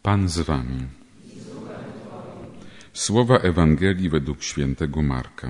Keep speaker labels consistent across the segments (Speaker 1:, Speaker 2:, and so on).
Speaker 1: Pan z wami. Słowa Ewangelii według świętego Marka.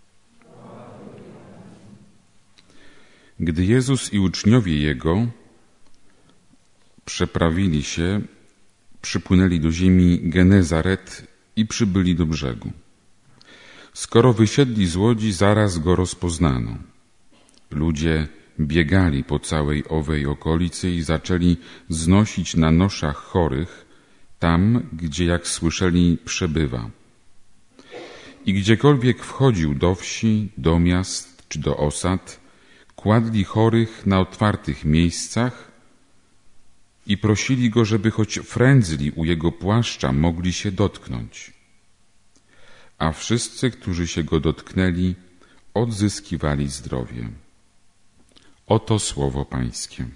Speaker 1: Gdy Jezus i uczniowie Jego przeprawili się, przypłynęli do ziemi Genezaret i przybyli do brzegu. Skoro wysiedli z łodzi, zaraz Go rozpoznano. Ludzie biegali po całej owej okolicy i zaczęli znosić na noszach chorych, tam, gdzie, jak słyszeli, przebywa. I gdziekolwiek wchodził do wsi, do miast czy do osad, kładli chorych na otwartych miejscach i prosili Go, żeby choć frędzli u Jego płaszcza mogli się dotknąć. A wszyscy, którzy się Go dotknęli, odzyskiwali zdrowie. Oto słowo Pańskie.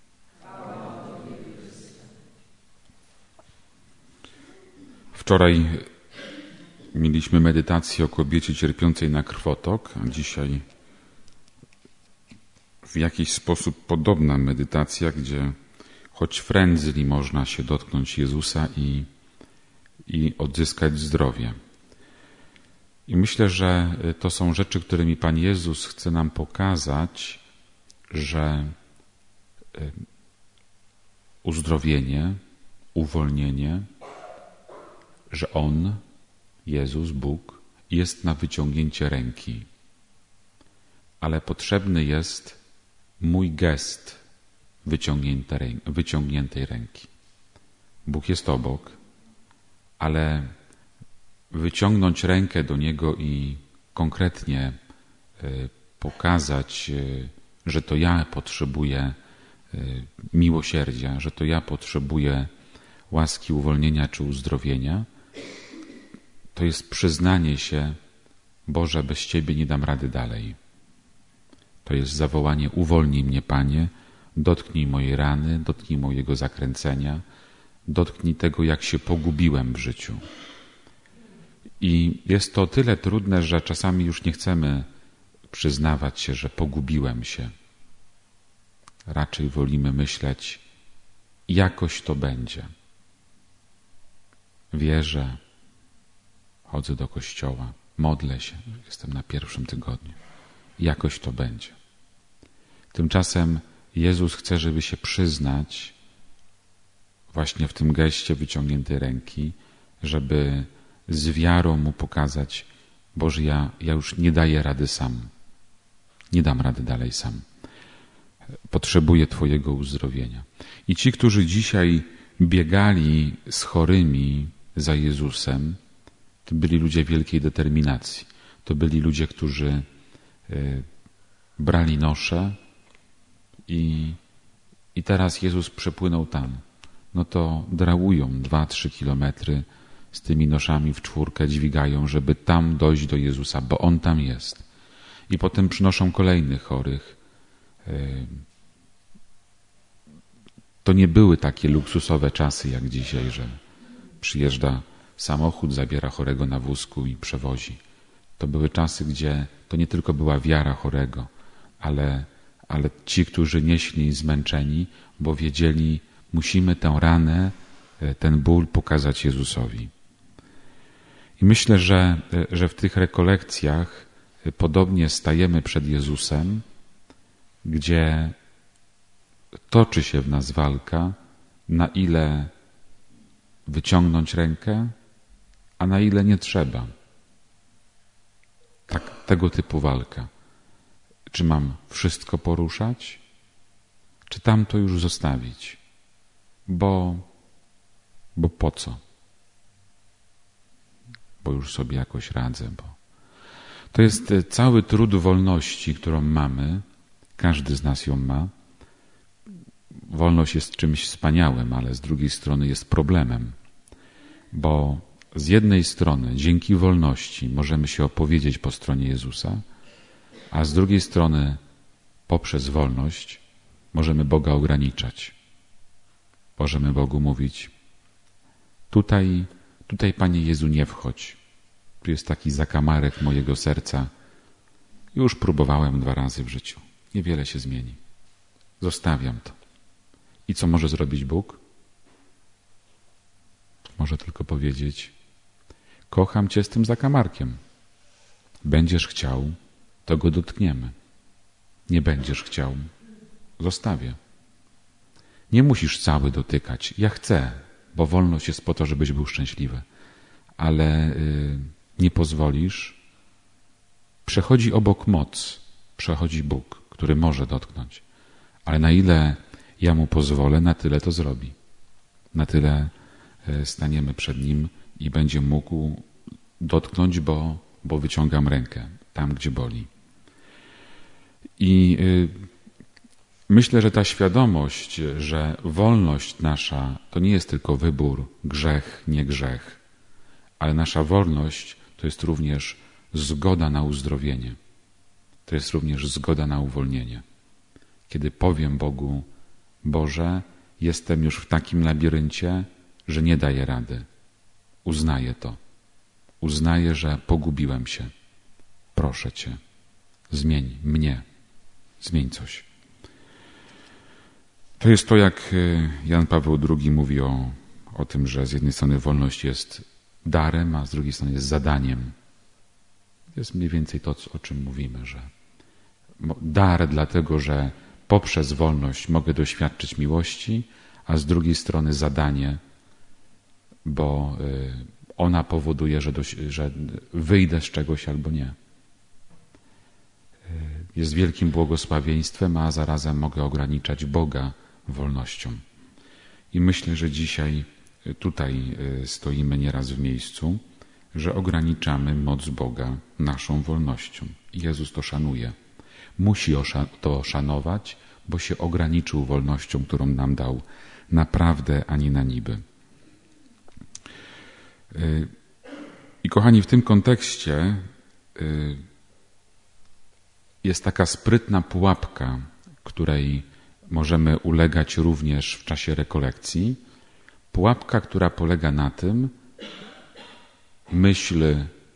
Speaker 1: Wczoraj mieliśmy medytację o kobiecie cierpiącej na krwotok, a dzisiaj w jakiś sposób podobna medytacja, gdzie choć frędzli można się dotknąć Jezusa i odzyskać zdrowie. I myślę, że to są rzeczy, którymi Pan Jezus chce nam pokazać, że uzdrowienie, uwolnienie, że On, Jezus, Bóg, jest na wyciągnięcie ręki. Ale potrzebny jest mój gest wyciągniętej ręki. Bóg jest obok, ale wyciągnąć rękę do Niego i konkretnie pokazać, że to ja potrzebuję miłosierdzia, że to ja potrzebuję łaski uwolnienia czy uzdrowienia, to jest przyznanie się: Boże, bez Ciebie nie dam rady dalej. To jest zawołanie: uwolnij mnie, Panie, dotknij mojej rany, dotknij mojego zakręcenia, dotknij tego, jak się pogubiłem w życiu. I jest to o tyle trudne, że czasami już nie chcemy przyznawać się, że pogubiłem się. Raczej wolimy myśleć: jakoś to będzie. Wierzę, chodzę do kościoła, modlę się, jestem na pierwszym tygodniu. Jakoś to będzie. Tymczasem Jezus chce, żeby się przyznać właśnie w tym geście wyciągniętej ręki, żeby z wiarą Mu pokazać: Boże, ja już nie daję rady sam. Nie dam rady dalej sam. Potrzebuję Twojego uzdrowienia. I ci, którzy dzisiaj biegali z chorymi za Jezusem, to byli ludzie wielkiej determinacji. To byli ludzie, którzy brali nosze i teraz Jezus przepłynął tam. No to drałują 2-3 kilometry z tymi noszami w czwórkę, dźwigają, żeby tam dojść do Jezusa, bo On tam jest. I potem przynoszą kolejnych chorych. To nie były takie luksusowe czasy jak dzisiaj, że przyjeżdża samochód, zabiera chorego na wózku i przewozi. To były czasy, gdzie to nie tylko była wiara chorego, ale ci, którzy nieśli zmęczeni, bo wiedzieli: musimy tę ranę, ten ból pokazać Jezusowi. I myślę, że w tych rekolekcjach podobnie stajemy przed Jezusem, gdzie toczy się w nas walka, na ile wyciągnąć rękę, a na ile nie trzeba. Tego typu walka. Czy mam wszystko poruszać, czy tamto już zostawić? Bo po co? Bo już sobie jakoś radzę. To jest cały trud wolności, którą mamy. Każdy z nas ją ma. Wolność jest czymś wspaniałym, ale z drugiej strony jest problemem. Bo z jednej strony dzięki wolności możemy się opowiedzieć po stronie Jezusa, a z drugiej strony poprzez wolność możemy Boga ograniczać. Możemy Bogu mówić: tutaj, Panie Jezu, nie wchodź. Tu jest taki zakamarek mojego serca. Już próbowałem 2 razy w życiu. Niewiele się zmieni. Zostawiam to. I co może zrobić Bóg? może tylko powiedzieć: kocham cię z tym zakamarkiem. Będziesz chciał, to go dotkniemy. Nie będziesz chciał, zostawię. Nie musisz cały dotykać. Ja chcę, bo wolność jest po to, żebyś był szczęśliwy. Ale nie pozwolisz, przechodzi obok moc, przechodzi Bóg, który może dotknąć. Ale na ile ja Mu pozwolę, na tyle to zrobi. Na tyle staniemy przed Nim i będzie mógł dotknąć, bo wyciągam rękę tam, gdzie boli. I myślę, że ta świadomość, że wolność nasza to nie jest tylko wybór, grzech, nie grzech, ale nasza wolność to jest również zgoda na uzdrowienie. To jest również zgoda na uwolnienie. Kiedy powiem Bogu: Boże, jestem już w takim labiryncie, że nie daję rady. Uznaję to. Uznaję, że pogubiłem się. Proszę Cię, zmień mnie. Zmień coś. To jest to, jak Jan Paweł II mówi o tym, że z jednej strony wolność jest darem, a z drugiej strony jest zadaniem. To jest mniej więcej to, o czym mówimy, że dar dlatego, że poprzez wolność mogę doświadczyć miłości, a z drugiej strony zadanie, bo ona powoduje, że wyjdę z czegoś albo nie. Jest wielkim błogosławieństwem, a zarazem mogę ograniczać Boga wolnością. I myślę, że dzisiaj tutaj stoimy nieraz w miejscu, że ograniczamy moc Boga naszą wolnością. Jezus to szanuje. Musi to szanować, bo się ograniczył wolnością, którą nam dał naprawdę, ani na niby. I kochani, w tym kontekście jest taka sprytna pułapka, której możemy ulegać również w czasie rekolekcji. Pułapka, która polega na tym, myśl,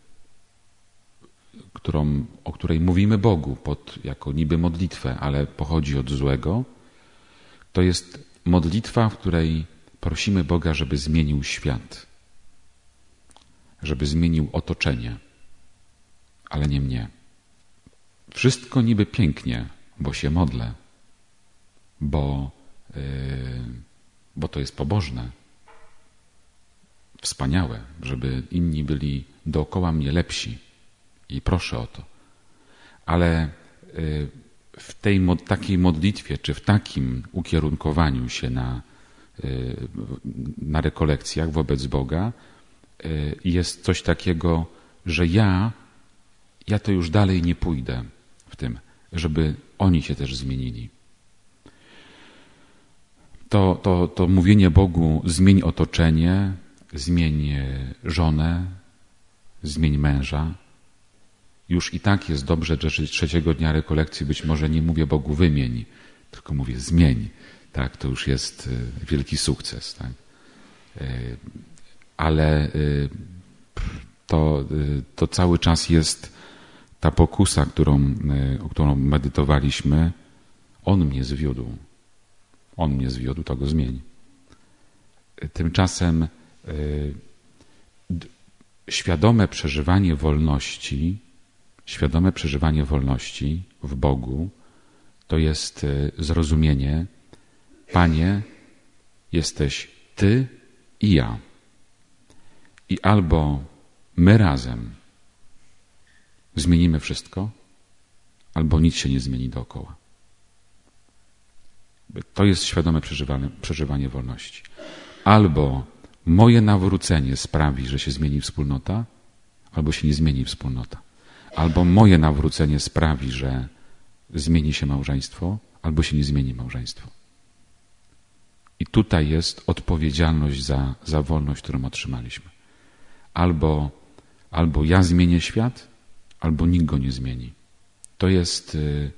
Speaker 1: o której mówimy Bogu jako niby modlitwę, ale pochodzi od złego, to jest modlitwa, w której prosimy Boga, żeby zmienił świat, żeby zmienił otoczenie, ale nie mnie. Wszystko niby pięknie, bo się modlę, bo to jest pobożne, wspaniałe, żeby inni byli dookoła mnie lepsi i proszę o to. Ale w takiej modlitwie, czy w takim ukierunkowaniu się na rekolekcjach wobec Boga jest coś takiego, że ja to już dalej nie pójdę w tym, żeby oni się też zmienili. To mówienie Bogu: zmień otoczenie, zmień żonę, zmień męża. Już i tak jest dobrze, że trzeciego dnia rekolekcji być może nie mówię Bogu: wymień, tylko mówię: zmień. Tak, to już jest wielki sukces. Tak? Ale to cały czas jest ta pokusa, którą medytowaliśmy. On mnie zwiódł. On mnie zwiódł, to go zmień. Tymczasem świadome przeżywanie wolności w Bogu to jest zrozumienie: Panie, jesteś Ty i ja. I albo my razem zmienimy wszystko, albo nic się nie zmieni dookoła. To jest świadome przeżywanie wolności. Albo moje nawrócenie sprawi, że się zmieni wspólnota, albo się nie zmieni wspólnota. Albo moje nawrócenie sprawi, że zmieni się małżeństwo, albo się nie zmieni małżeństwo. I tutaj jest odpowiedzialność za wolność, którą otrzymaliśmy. Albo ja zmienię świat, albo nikt go nie zmieni. To jest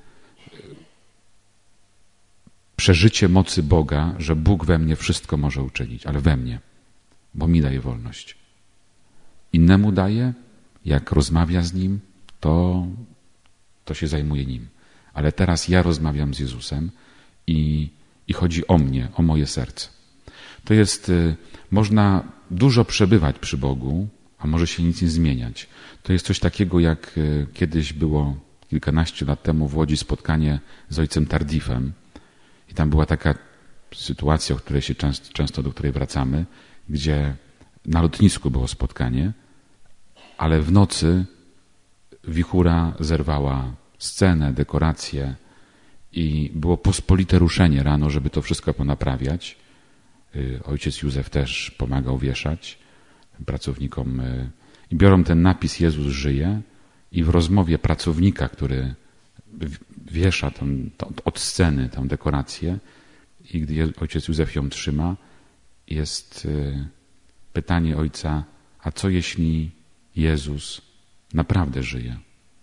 Speaker 1: przeżycie mocy Boga, że Bóg we mnie wszystko może uczynić, ale we mnie, bo mi daje wolność. Innemu daje, jak rozmawia z Nim, to się zajmuje Nim. Ale teraz ja rozmawiam z Jezusem i chodzi o mnie, o moje serce. To jest, można dużo przebywać przy Bogu, a może się nic nie zmieniać. To jest coś takiego, jak kiedyś było kilkanaście lat temu w Łodzi spotkanie z ojcem Tardifem. I tam była taka sytuacja, do której wracamy, gdzie na lotnisku było spotkanie, ale w nocy wichura zerwała scenę, dekoracje i było pospolite ruszenie rano, żeby to wszystko ponaprawiać. Ojciec Józef też pomagał wieszać pracownikom i biorą ten napis Jezus żyje i w rozmowie pracownika, który wiesza od sceny tę dekorację i gdy ojciec Józef ją trzyma, jest pytanie ojca, a co jeśli Jezus naprawdę żyje?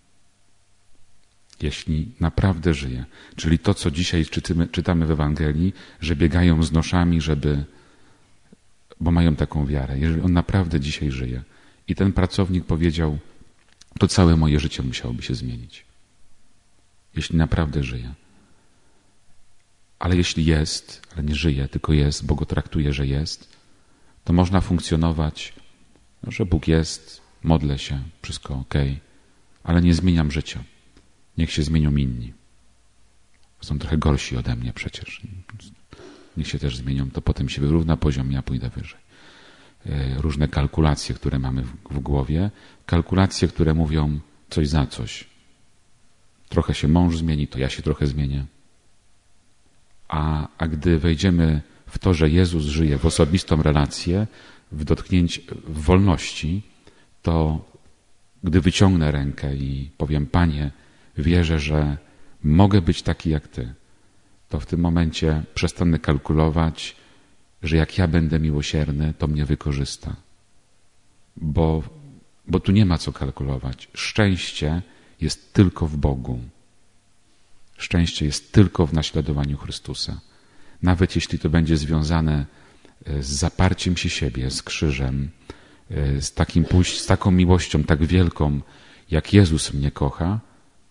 Speaker 1: Jeśli naprawdę żyje. Czyli to, co dzisiaj czytamy w Ewangelii, że biegają z noszami, bo mają taką wiarę. Jeżeli On naprawdę dzisiaj żyje. I ten pracownik powiedział, to całe moje życie musiałoby się zmienić. Jeśli naprawdę żyje. Ale jeśli jest, ale nie żyje, tylko jest, bo Go traktuje, że jest, to można funkcjonować, że Bóg jest, modlę się, wszystko okej, ale nie zmieniam życia. Niech się zmienią inni. Są trochę gorsi ode mnie przecież. Niech się też zmienią, to potem się wyrówna poziom, ja pójdę wyżej. Różne kalkulacje, które mamy w głowie. Kalkulacje, które mówią coś za coś. Trochę się mąż zmieni, to ja się trochę zmienię. A gdy wejdziemy w to, że Jezus żyje, w osobistą relację, w wolności, to gdy wyciągnę rękę i powiem, Panie, wierzę, że mogę być taki jak Ty, to w tym momencie przestanę kalkulować, że jak ja będę miłosierny, to mnie wykorzysta. Bo tu nie ma co kalkulować. Szczęście jest tylko w Bogu. Szczęście jest tylko w naśladowaniu Chrystusa. Nawet jeśli to będzie związane z zaparciem się siebie, z krzyżem, z taką miłością tak wielką, jak Jezus mnie kocha,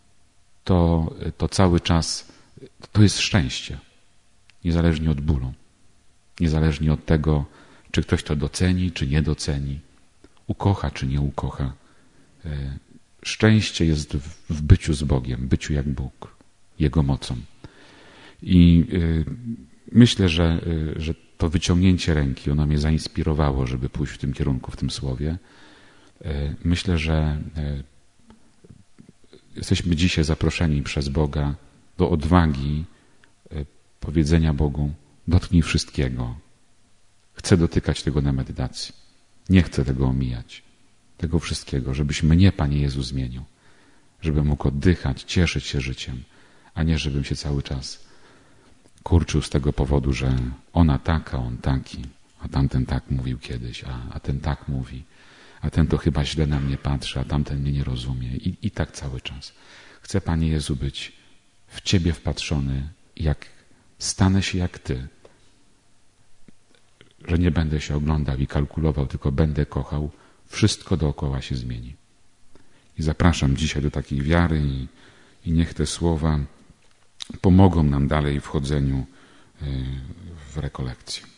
Speaker 1: to cały czas to jest szczęście. Niezależnie od bólu. Niezależnie od tego, czy ktoś to doceni, czy nie doceni. Ukocha, czy nie ukocha. Szczęście jest w byciu z Bogiem, byciu jak Bóg, Jego mocą. I myślę, że to wyciągnięcie ręki, ono mnie zainspirowało, żeby pójść w tym kierunku, w tym słowie. Myślę, że jesteśmy dzisiaj zaproszeni przez Boga do odwagi powiedzenia Bogu, dotknij wszystkiego. Chcę dotykać tego na medytacji. Nie chcę tego omijać. Tego wszystkiego, żebyś mnie, Panie Jezu, zmienił. Żebym mógł oddychać, cieszyć się życiem, a nie żebym się cały czas kurczył z tego powodu, że ona taka, on taki, a tamten tak mówił kiedyś, a ten tak mówi, a ten to chyba źle na mnie patrzy, a tamten mnie nie rozumie. I tak cały czas. Chcę, Panie Jezu, być w Ciebie wpatrzony, jak stanę się jak Ty. Że nie będę się oglądał i kalkulował, tylko będę kochał. Wszystko dookoła się zmieni. I zapraszam dzisiaj do takiej wiary i niech te słowa pomogą nam dalej w chodzeniu w rekolekcję.